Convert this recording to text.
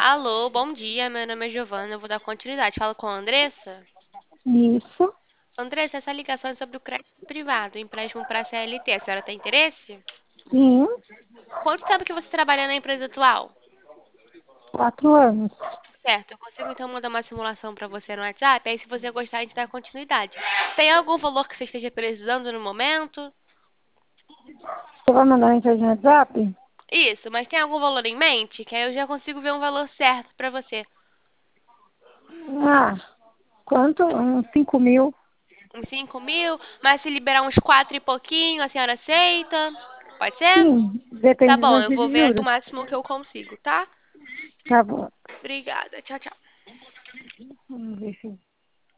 Alô, bom dia. Meu nome é Giovana. Eu vou dar continuidade. Falo com a Andressa. Isso, Andressa, essa ligação é sobre o crédito privado, empréstimo para CLT. A senhora tem interesse? sim, Quanto tempo que você trabalha na empresa atual? 4 anos. Certo, eu consigo então mandar uma simulação para você no WhatsApp. Aí, se você gostar, a gente dá continuidade. Tem algum valor que você esteja precisando no momento? Você vai mandar mensagem no WhatsApp? Isso, mas tem algum valor em mente? Que aí eu já consigo ver um valor certo para você. Ah, quanto? Uns 5.000. Uns 5 mil, mas se liberar uns 4 e pouquinho, a senhora aceita? Pode ser? Sim, Tá depende bom, das eu vou ver o juros. máximo que eu consigo, tá? Tá bom. Obrigada. Tchau, tchau. Vamos ver se